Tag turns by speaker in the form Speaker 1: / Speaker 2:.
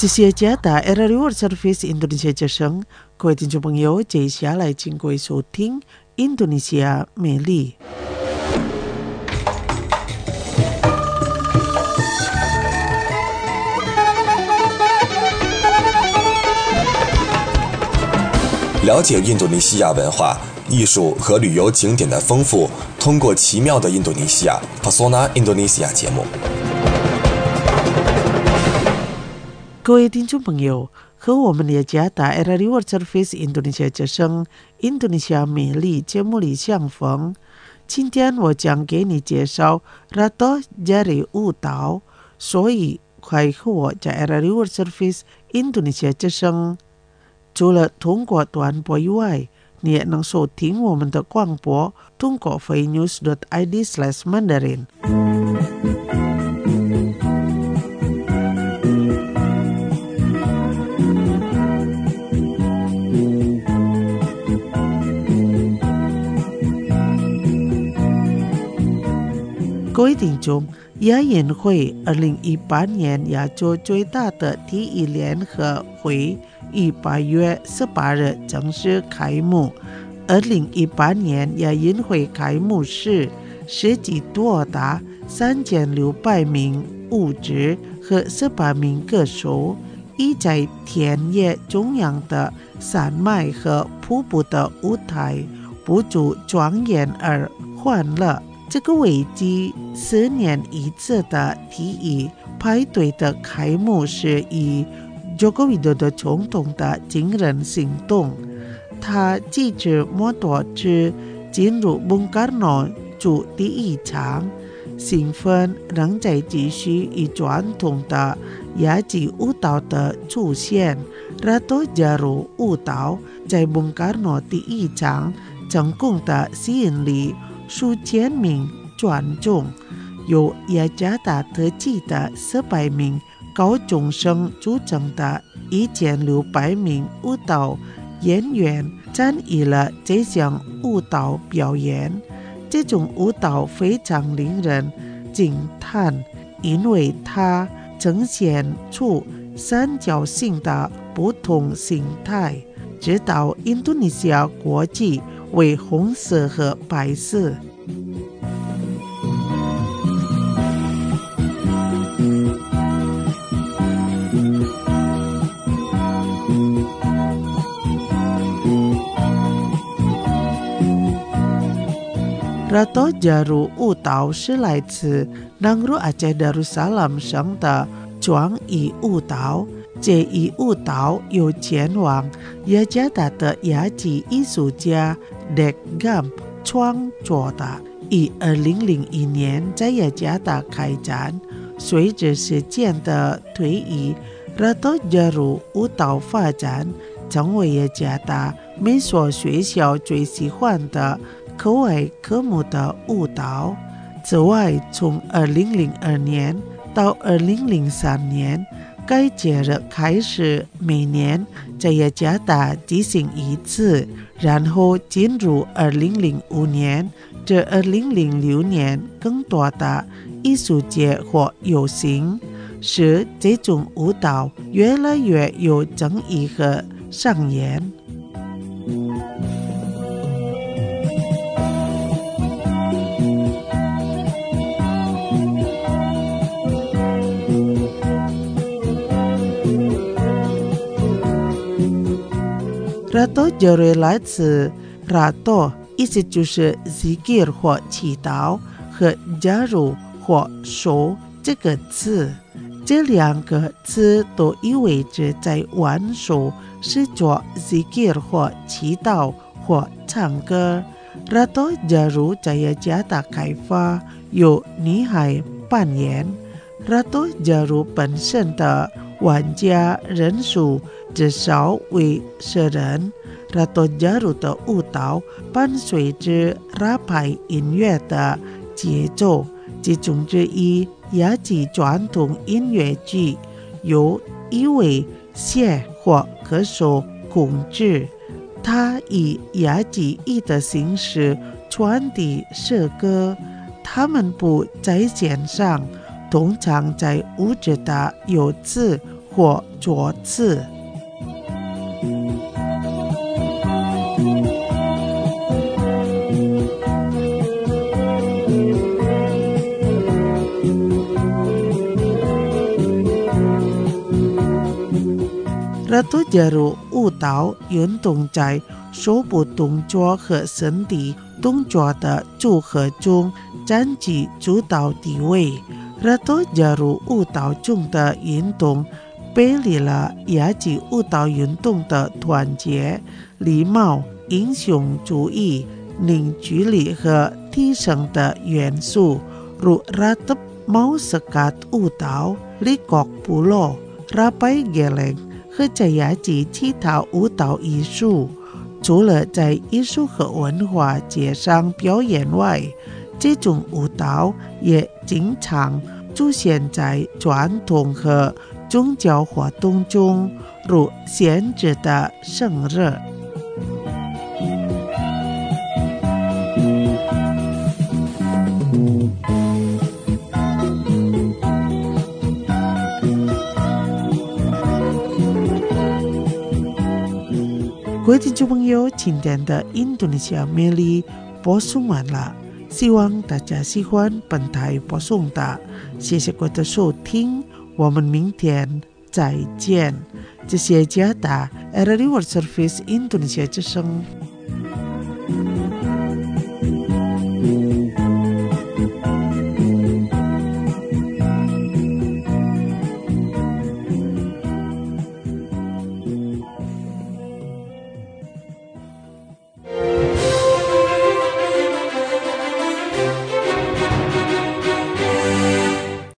Speaker 1: 这是加拿大 RRI World Service Indonesia 之声，各位听众朋友，接下来请各位收听印度尼西亚美丽。
Speaker 2: 了解印度尼西亚文化、艺术和旅游景点的丰富，通过奇妙的印度尼西亚 Pesona Indonesia 节目。
Speaker 1: 各位听众朋友，和我们的加拿大 RRI World Service Indonesia 之声印度尼西亚美丽节目里相逢。今天我将给你介绍 Rato Jari 舞蹈，所以快和我在 RRI World Service Indonesia 之声。除了通过短波以外，你也能收听我们的广播，通过 freinews.id/Mandarin。各位听众，亚运会2018年亚洲最大的体育联合会于8月18日正式开幕。2018年亚运会开幕式涉及多达3600名舞者和18名歌手，以在田野中央的山脉和瀑布的舞台布置庄严而欢乐。这个为期10年一次的体育派对的开幕是以Joko Widodo总统的惊人行动，他骑着摩托车进入 Bung Karno 驻第一场，兴奋仍在继续以传统的亚裔舞蹈的出现。Rato Jari 舞蹈在 Bung Karno 第一场成功的吸引力数千名观众，由雅加达特区的400名高中生组成的1600名舞蹈演员参与了这项舞蹈表演。这种舞蹈非常令人惊叹，因为它呈现出三角形的不同形态，直到印度尼西亚国旗为红色和白色。Rato Jari 舞蹈是来自南鲁阿切达鲁萨拉姆省的创意舞蹈，这一舞蹈由前往雅加达的亚裔艺术家 Dek Gam 创作的，于2001年在雅加达开展。随着时间的推移， Rato Jari 舞蹈发展成为雅加达每所学校最喜欢的课外科目的舞蹈。此外，从2002年到2003年，该节日开始每年在雅加达举行一次，然后进入2005年至2006年更多的艺术节或游行，使这种舞蹈越来越有争议和上演。Rato Jari 来自 Rato 意思就是 Zikir 或祈祷，和 Jari 或手这个字，这两个字都意味着在玩手，是做 Zikir 或祈祷或唱歌。Rato Jari 在雅加达开发，由女孩扮演。Rato Jari 本身的玩家人数至少为10人。Rato Jari 的舞蹈伴随着拉拍音乐的节奏，其中之一亚裔传统音乐剧由一位写或歌手控制，他以亚裔语的形式传递诗歌。他们不在线上，通常在舞者的右侧或桌子。Ratu Jaru 舞蹈运动在手部动作和身体动作的组合中占据主导地位。Ratu Jaru 舞蹈中的运动背离了亚裔舞蹈运动的团结、礼貌、英雄主义、凝聚力和提升的元素，如 Ratu Mau Sekat 舞蹈、Likok Pulo、Rapai Geleng和在亚裔其他舞蹈艺术。除了在艺术和文化节上表演外，这种舞蹈也经常出现在传统和宗教活动中，如先知的生日。各位听众朋友，今天的印度尼西亚魅力播送完了，希望大家喜欢本台播送的，谢谢各位的收听，我们明天再见。这是加拿大 RRI World Service 印度尼西亚之声。